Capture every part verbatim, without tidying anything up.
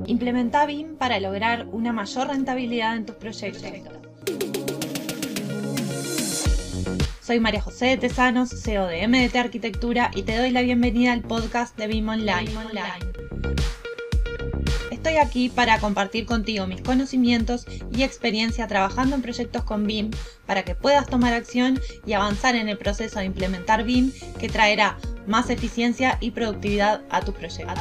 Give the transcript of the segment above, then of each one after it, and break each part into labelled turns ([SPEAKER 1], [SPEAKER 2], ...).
[SPEAKER 1] Implementa B I M para lograr una mayor rentabilidad en tus proyectos. Soy María José de Tesanos, C E O de M D T Arquitectura, y te doy la bienvenida al podcast de B I M Online. Estoy aquí para compartir contigo mis conocimientos y experiencia trabajando en proyectos con B I M para que puedas tomar acción y avanzar en el proceso de implementar B I M, que traerá más eficiencia y productividad a tus proyectos.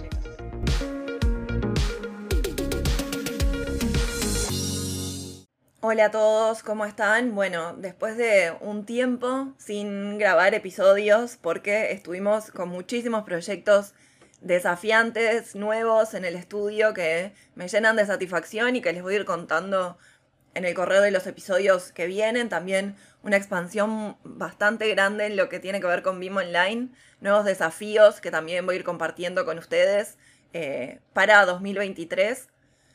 [SPEAKER 2] Hola a todos, ¿cómo están? Bueno, después de un tiempo sin grabar episodios porque estuvimos con muchísimos proyectos desafiantes, nuevos en el estudio que me llenan de satisfacción y que les voy a ir contando en el correo de los episodios que vienen. También una expansión bastante grande en lo que tiene que ver con B I M Online, nuevos desafíos que también voy a ir compartiendo con ustedes eh, para dos mil veintitrés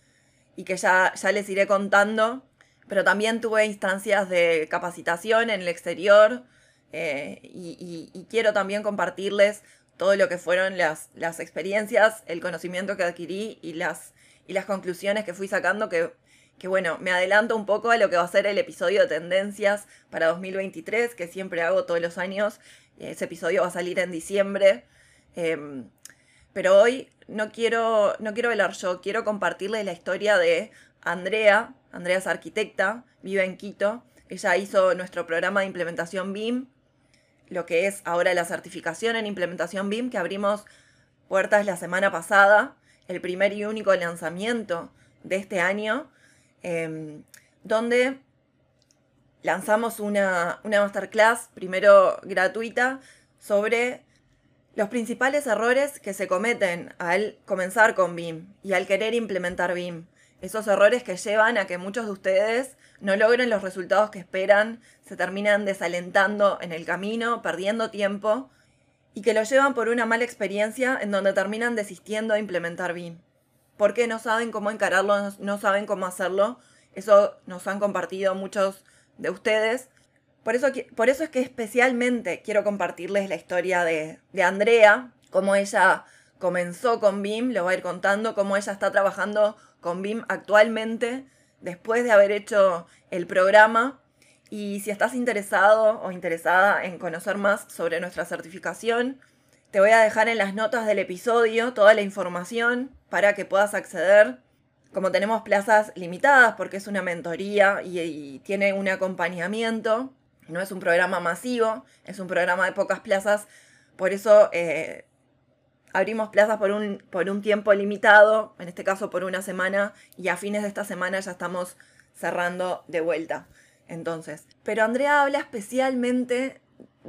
[SPEAKER 2] y que ya, ya les iré contando. Pero también tuve instancias de capacitación en el exterior eh, y, y, y quiero también compartirles todo lo que fueron las, las experiencias, el conocimiento que adquirí y las, y las conclusiones que fui sacando que, que, bueno, me adelanto un poco a lo que va a ser el episodio de tendencias para dos mil veintitrés, que siempre hago todos los años. Ese episodio va a salir en diciembre. Eh, pero hoy no quiero, no quiero hablar yo, quiero compartirles la historia de Andrea. Andrea es arquitecta, vive en Quito. Ella hizo nuestro programa de implementación B I M, lo que es ahora la certificación en implementación B I M, que abrimos puertas la semana pasada, el primer y único lanzamiento de este año, eh, donde lanzamos una, una masterclass, primero gratuita, sobre los principales errores que se cometen al comenzar con B I M y al querer implementar B I M. Esos errores que llevan a que muchos de ustedes no logren los resultados que esperan, se terminan desalentando en el camino, perdiendo tiempo, y que lo llevan por una mala experiencia en donde terminan desistiendo de implementar B I M. Porque no saben cómo encararlo, no saben cómo hacerlo. Eso nos han compartido muchos de ustedes. Por eso, por eso es que especialmente quiero compartirles la historia de, de Andrea, cómo ella comenzó con B I M, lo voy a ir contando, cómo ella está trabajando con B I M actualmente, después de haber hecho el programa. Y si estás interesado o interesada en conocer más sobre nuestra certificación, te voy a dejar en las notas del episodio toda la información para que puedas acceder. Como tenemos plazas limitadas porque es una mentoría y, y tiene un acompañamiento, no es un programa masivo, es un programa de pocas plazas, por eso eh, abrimos plazas por un, por un tiempo limitado, en este caso por una semana, y a fines de esta semana ya estamos cerrando de vuelta. Entonces, pero Andrea habla especialmente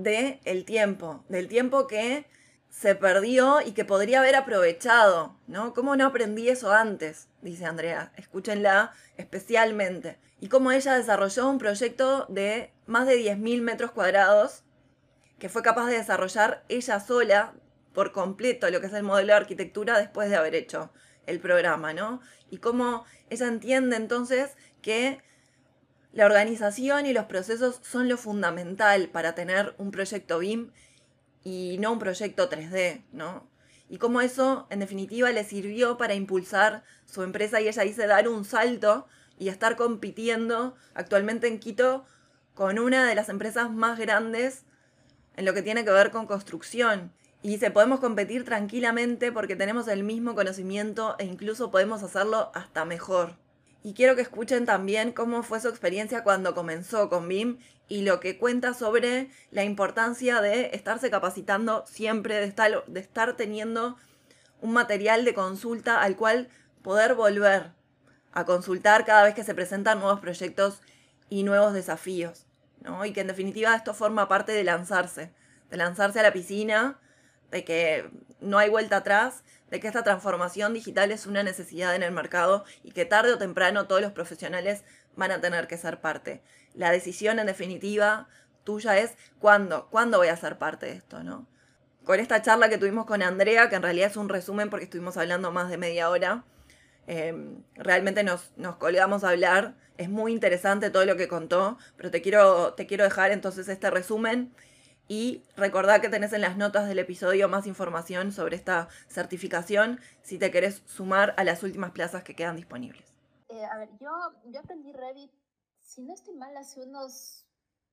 [SPEAKER 2] del tiempo, del tiempo que se perdió y que podría haber aprovechado, ¿no? ¿Cómo no aprendí eso antes? Dice Andrea, escúchenla especialmente. Y cómo ella desarrolló un proyecto de más de diez mil metros cuadrados que fue capaz de desarrollar ella sola por completo lo que es el modelo de arquitectura después de haber hecho el programa, ¿no? Y cómo ella entiende entonces que la organización y los procesos son lo fundamental para tener un proyecto B I M y no un proyecto tres D, ¿no? Y cómo eso, en definitiva, le sirvió para impulsar su empresa y ella dice dar un salto y estar compitiendo actualmente en Quito con una de las empresas más grandes en lo que tiene que ver con construcción. Y dice, podemos competir tranquilamente porque tenemos el mismo conocimiento e incluso podemos hacerlo hasta mejor. Y quiero que escuchen también cómo fue su experiencia cuando comenzó con B I M y lo que cuenta sobre la importancia de estarse capacitando siempre, de estar, de estar teniendo un material de consulta al cual poder volver a consultar cada vez que se presentan nuevos proyectos y nuevos desafíos, ¿no? Y que en definitiva esto forma parte de lanzarse, de lanzarse a la piscina, de que no hay vuelta atrás, de que esta transformación digital es una necesidad en el mercado y que tarde o temprano todos los profesionales van a tener que ser parte. La decisión, en definitiva, tuya es ¿cuándo? ¿Cuándo voy a ser parte de esto, no? Con esta charla que tuvimos con Andrea, que en realidad es un resumen porque estuvimos hablando más de media hora, eh, realmente nos, nos colgamos a hablar. Es muy interesante todo lo que contó, pero te quiero, te quiero dejar entonces este resumen Y recordá que tenés en las notas del episodio más información sobre esta certificación si te querés sumar a las últimas plazas que quedan disponibles.
[SPEAKER 3] Eh, a ver, yo, yo aprendí Revit, si no estoy mal, hace unos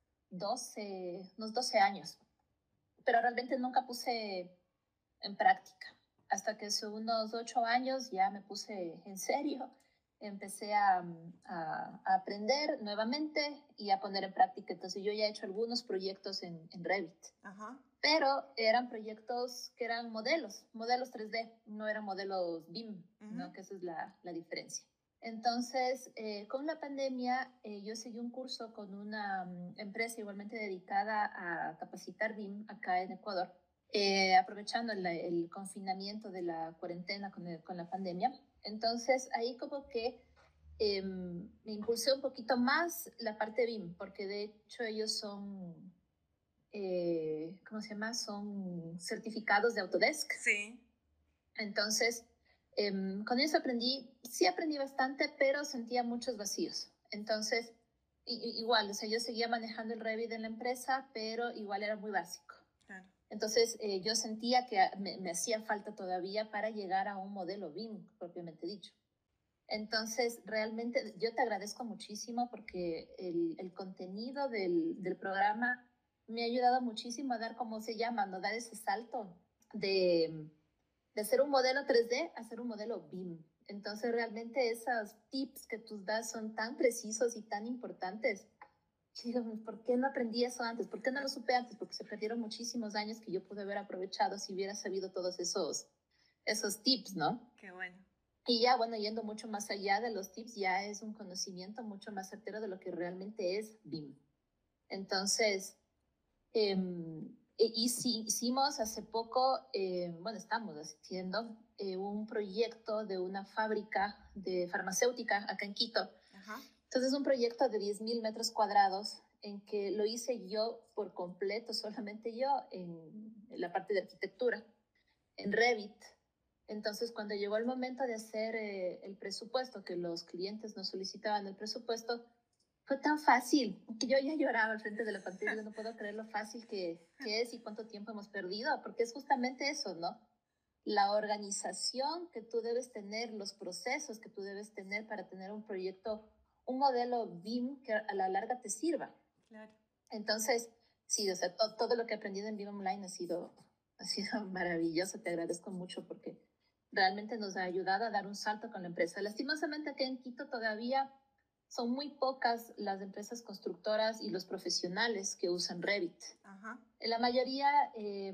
[SPEAKER 3] doce, unos doce años, pero realmente nunca puse en práctica. Hasta que hace unos ocho años ya me puse en serio, empecé a, a, a aprender nuevamente y a poner en práctica. Entonces yo ya he hecho algunos proyectos en, en Revit.
[SPEAKER 2] Ajá.
[SPEAKER 3] Pero eran proyectos que eran modelos, modelos tres D, no eran modelos B I M, uh-huh. ¿no? Que esa es la, la diferencia. Entonces, eh, con la pandemia, eh, yo seguí un curso con una um, empresa igualmente dedicada a capacitar B I M acá en Ecuador, eh, aprovechando el, el confinamiento de la cuarentena con, el, con la pandemia. Entonces, ahí como que eh, me impulsé un poquito más la parte B I M, porque de hecho ellos son, eh, ¿cómo se llama? Son certificados de Autodesk.
[SPEAKER 2] Sí.
[SPEAKER 3] Entonces, eh, con eso aprendí, sí aprendí bastante, pero sentía muchos vacíos. Entonces, i- igual, o sea, yo seguía manejando el Revit en la empresa, pero igual era muy básico.
[SPEAKER 2] Claro.
[SPEAKER 3] Entonces, eh, yo sentía que me, me hacía falta todavía para llegar a un modelo B I M, propiamente dicho. Entonces, realmente yo te agradezco muchísimo porque el, el contenido del, del programa me ha ayudado muchísimo a dar, como se llama, ¿no? Dar ese salto de, de hacer un modelo tres D a hacer un modelo B I M. Entonces, realmente esos tips que tú das son tan precisos y tan importantes. Yo digo, ¿por qué no aprendí eso antes? ¿Por qué no lo supe antes? Porque se perdieron muchísimos años que yo pude haber aprovechado si hubiera sabido todos esos, esos tips, ¿no?
[SPEAKER 2] Qué bueno.
[SPEAKER 3] Y ya, bueno, yendo mucho más allá de los tips, ya es un conocimiento mucho más certero de lo que realmente es B I M. Entonces, eh, y sí, hicimos hace poco, eh, bueno, estamos haciendo eh, un proyecto de una fábrica de farmacéutica acá en Quito.
[SPEAKER 2] Ajá.
[SPEAKER 3] Entonces, es un proyecto de diez mil metros cuadrados en que lo hice yo por completo, solamente yo, en, en la parte de arquitectura, en Revit. Entonces, cuando llegó el momento de hacer eh, el presupuesto, que los clientes nos solicitaban el presupuesto, fue tan fácil que yo ya lloraba al frente de la pantalla. Yo no puedo creer lo fácil que, que es y cuánto tiempo hemos perdido, porque es justamente eso, ¿no? La organización que tú debes tener, los procesos que tú debes tener para tener un proyecto, un modelo B I M que a la larga te sirva.
[SPEAKER 2] Claro.
[SPEAKER 3] Entonces, sí, o sea, to, todo lo que he aprendido en B I M Online ha sido, ha sido maravilloso. Te agradezco mucho porque realmente nos ha ayudado a dar un salto con la empresa. Lastimosamente, aquí en Quito todavía son muy pocas las empresas constructoras y los profesionales que usan Revit.
[SPEAKER 2] Ajá.
[SPEAKER 3] La mayoría eh,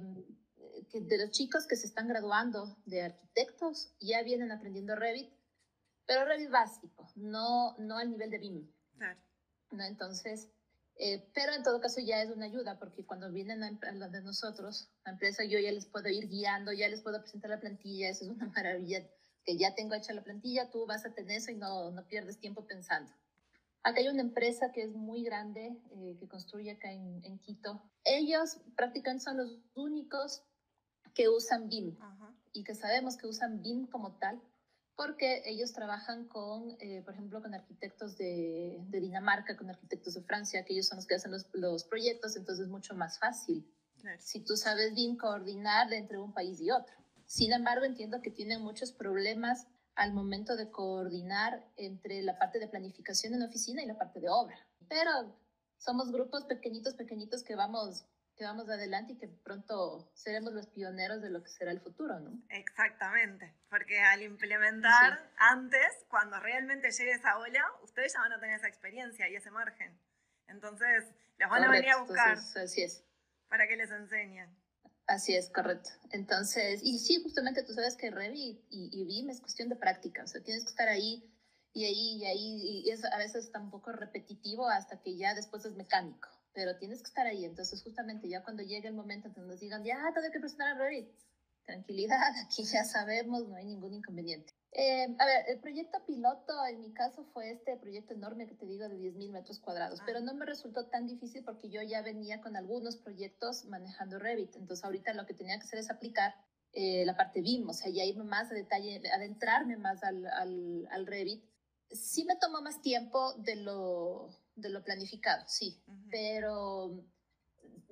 [SPEAKER 3] de los chicos que se están graduando de arquitectos ya vienen aprendiendo Revit, pero Revit básico, no, no al nivel de B I M.
[SPEAKER 2] Claro.
[SPEAKER 3] ¿No? Entonces, eh, pero en todo caso ya es una ayuda, porque cuando vienen a, a de nosotros, la empresa, yo ya les puedo ir guiando, ya les puedo presentar la plantilla. Eso es una maravilla, que ya tengo hecha la plantilla, tú vas a tener eso y no, no pierdes tiempo pensando. Acá hay una empresa que es muy grande, eh, que construye acá en, en Quito. Ellos prácticamente son los únicos que usan B I M.
[SPEAKER 2] Ajá.
[SPEAKER 3] Y que sabemos que usan B I M como tal, porque ellos trabajan con, eh, por ejemplo, con arquitectos de, de Dinamarca, con arquitectos de Francia, que ellos son los que hacen los, los proyectos, entonces es mucho más fácil.
[SPEAKER 2] Claro.
[SPEAKER 3] Si tú sabes B I M, coordinar entre un país y otro. Sin embargo, entiendo que tienen muchos problemas al momento de coordinar entre la parte de planificación en oficina y la parte de obra. Pero somos grupos pequeñitos, pequeñitos que vamos, que vamos adelante y que pronto seremos los pioneros de lo que será el futuro, ¿no?
[SPEAKER 2] Exactamente, porque al implementar
[SPEAKER 3] Sí.
[SPEAKER 2] antes, cuando realmente llegue esa ola, ustedes ya van a tener esa experiencia y ese margen. Entonces, los van a venir a buscar.
[SPEAKER 3] Entonces, así es.
[SPEAKER 2] Para que les enseñen.
[SPEAKER 3] Así es, correcto. Entonces, y sí, justamente tú sabes que Revit y, y B I M es cuestión de práctica, o sea, tienes que estar ahí y ahí y ahí, y es a veces está un poco repetitivo hasta que ya después es mecánico, pero tienes que estar ahí. Entonces, justamente ya cuando llegue el momento que nos digan, ya, tengo que presentar a Revit, tranquilidad, aquí ya sabemos, no hay ningún inconveniente. Eh, a ver, el proyecto piloto en mi caso fue este proyecto enorme que te digo de diez mil metros cuadrados, ah. pero no me resultó tan difícil porque yo ya venía con algunos proyectos manejando Revit. Entonces ahorita lo que tenía que hacer es aplicar eh, la parte B I M, o sea, ya irme más a detalle, adentrarme más al, al, al Revit. Sí me tomó más tiempo de lo, de lo planificado, sí, uh-huh. pero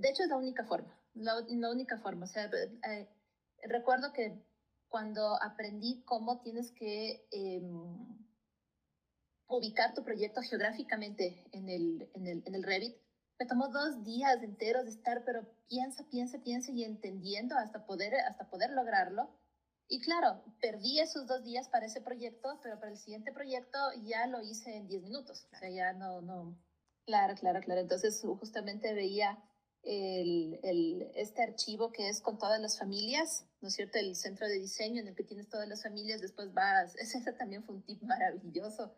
[SPEAKER 3] de hecho es la única forma, la, la única forma. O sea, eh, recuerdo que cuando aprendí cómo tienes que eh, ubicar tu proyecto geográficamente en el, en, el, en el Revit, me tomó dos días enteros de estar, pero piensa, piensa, piensa y entendiendo hasta poder, hasta poder lograrlo. Y claro, perdí esos dos días para ese proyecto, pero para el siguiente proyecto ya lo hice en diez minutos. O sea, ya no, no. Claro, claro, claro. Entonces justamente veía el, el, este archivo que es con todas las familias, ¿no es cierto? El centro de diseño en el que tienes todas las familias, después vas, ese también fue un tip maravilloso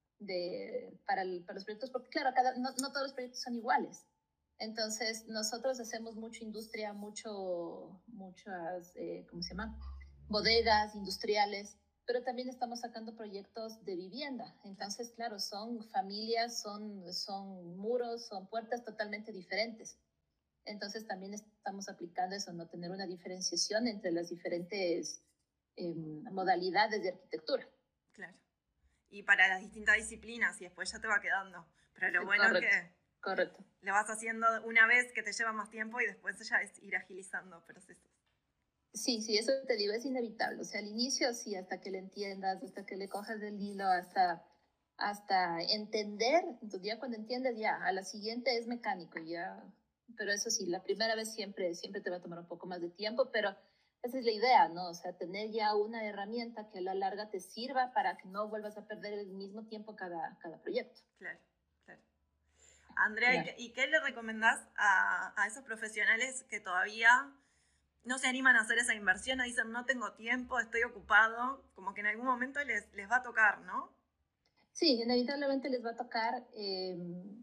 [SPEAKER 3] de, para, el, para los proyectos, porque claro, cada, no, no todos los proyectos son iguales. Entonces nosotros hacemos mucha industria, mucho, muchas, eh, ¿cómo se llama? Bodegas industriales, pero también estamos sacando proyectos de vivienda. Entonces, claro, son familias, son, son muros, son puertas totalmente diferentes. Entonces, también estamos aplicando eso, no tener una diferenciación entre las diferentes eh, modalidades de arquitectura.
[SPEAKER 2] Claro. Y para las distintas disciplinas, y después ya te va quedando. Pero lo bueno
[SPEAKER 3] Correcto.
[SPEAKER 2] es que
[SPEAKER 3] Correcto.
[SPEAKER 2] lo vas haciendo una vez que te lleva más tiempo y después ya es ir agilizando procesos.
[SPEAKER 3] Sí, sí, eso te digo, es inevitable. O sea, al inicio sí, hasta que le entiendas, hasta que le cojas del hilo, hasta, hasta entender. Entonces ya cuando entiendes, ya, a la siguiente es mecánico, ya. Pero eso sí, la primera vez siempre, siempre te va a tomar un poco más de tiempo, pero esa es la idea, ¿no? O sea, tener ya una herramienta que a la larga te sirva para que no vuelvas a perder el mismo tiempo cada, cada proyecto.
[SPEAKER 2] Claro, claro. Andrea, claro. ¿y, qué, ¿y qué le recomendás a, a esos profesionales que todavía no se animan a hacer esa inversión o dicen no tengo tiempo, estoy ocupado? Como que en algún momento les, les va a tocar, ¿no?
[SPEAKER 3] Sí, inevitablemente les va a tocar. Eh,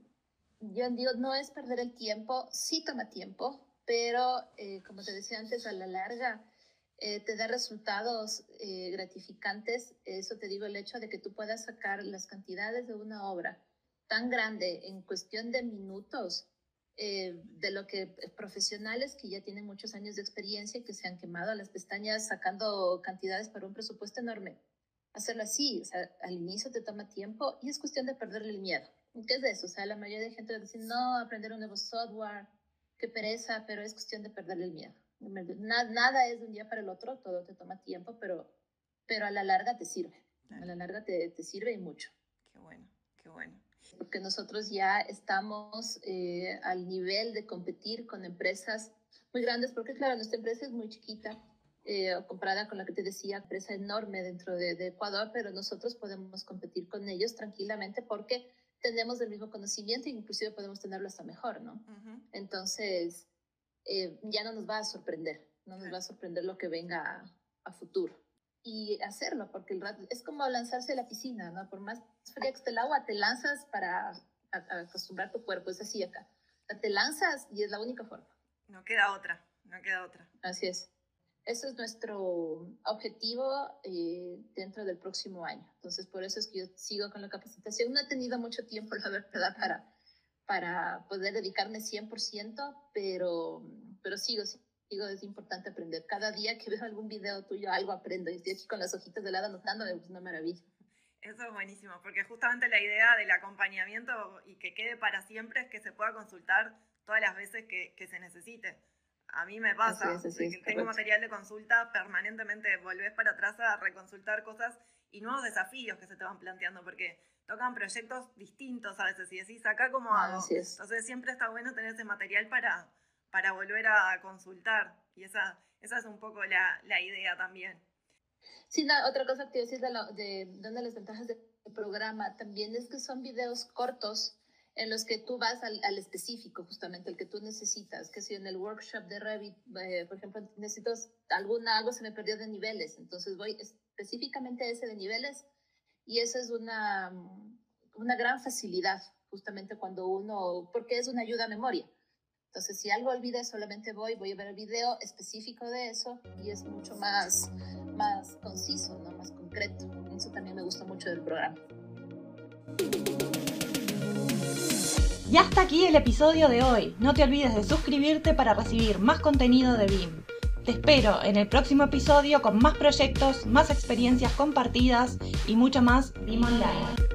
[SPEAKER 3] yo digo, no es perder el tiempo, sí toma tiempo, pero eh, como te decía antes, a la larga eh, te da resultados eh, gratificantes. Eso te digo, el hecho de que tú puedas sacar las cantidades de una obra tan grande en cuestión de minutos, eh, de lo que profesionales que ya tienen muchos años de experiencia, que se han quemado a las pestañas sacando cantidades para un presupuesto enorme. Hacerlo así, o sea, al inicio te toma tiempo y es cuestión de perderle el miedo. ¿Qué es de eso? O sea, la mayoría de gente va a decir, no, aprender un nuevo software, qué pereza, pero es cuestión de perderle el miedo. Nada, nada es de un día para el otro, todo te toma tiempo, pero, pero a la larga te sirve. A la larga te, te sirve y mucho.
[SPEAKER 2] Qué bueno, qué bueno.
[SPEAKER 3] Porque nosotros ya estamos eh, al nivel de competir con empresas muy grandes, porque claro, nuestra empresa es muy chiquita, eh, comparada con la que te decía, empresa enorme dentro de, de Ecuador, pero nosotros podemos competir con ellos tranquilamente porque tenemos el mismo conocimiento e inclusive podemos tenerlo hasta mejor, ¿no? Uh-huh. Entonces, eh, ya no nos va a sorprender, no nos uh-huh. va a sorprender lo que venga a, a futuro. Y hacerlo, porque el rato, es como lanzarse a la piscina, ¿no? Por más fría que esté el agua, te lanzas para a, a acostumbrar tu cuerpo, es así acá. O sea, te lanzas y es la única forma.
[SPEAKER 2] No queda otra, no queda otra.
[SPEAKER 3] Así es. Ese es nuestro objetivo eh, dentro del próximo año. Entonces, por eso es que yo sigo con la capacitación. No he tenido mucho tiempo, la verdad, para, para poder dedicarme cien por ciento, pero, pero sigo, sigo, es importante aprender. Cada día que veo algún video tuyo, algo aprendo. Y estoy aquí con las hojitas de lado anotando, es una maravilla.
[SPEAKER 2] Eso es buenísimo, porque justamente la idea del acompañamiento y que quede para siempre es que se pueda consultar todas las veces que, que se necesite. A mí me pasa,
[SPEAKER 3] así es, así es,
[SPEAKER 2] que tengo material de consulta, permanentemente volvés para atrás a reconsultar cosas y nuevos desafíos que se te van planteando, porque tocan proyectos distintos a veces y decís, acá cómo hago.
[SPEAKER 3] Así es.
[SPEAKER 2] Entonces siempre está bueno tener ese material para, para volver a consultar, y esa, esa es un poco la, la idea también.
[SPEAKER 3] Sí, no, otra cosa que te decís de, lo, de, de una de las ventajas del programa también es que son videos cortos en los que tú vas al, al específico, justamente, el que tú necesitas. Que si en el workshop de Revit, eh, por ejemplo, necesito alguna, algo se me perdió de niveles, entonces voy específicamente a ese de niveles, y eso es una, una gran facilidad, justamente cuando uno, porque es una ayuda a memoria. Entonces, si algo olvida, solamente voy, voy a ver el video específico de eso, y es mucho más, más conciso, ¿no? Más concreto. Eso también me gusta mucho del programa.
[SPEAKER 1] Y hasta aquí el episodio de hoy. No te olvides de suscribirte para recibir más contenido de B I M. Te espero en el próximo episodio con más proyectos, más experiencias compartidas y mucho más B I M Online.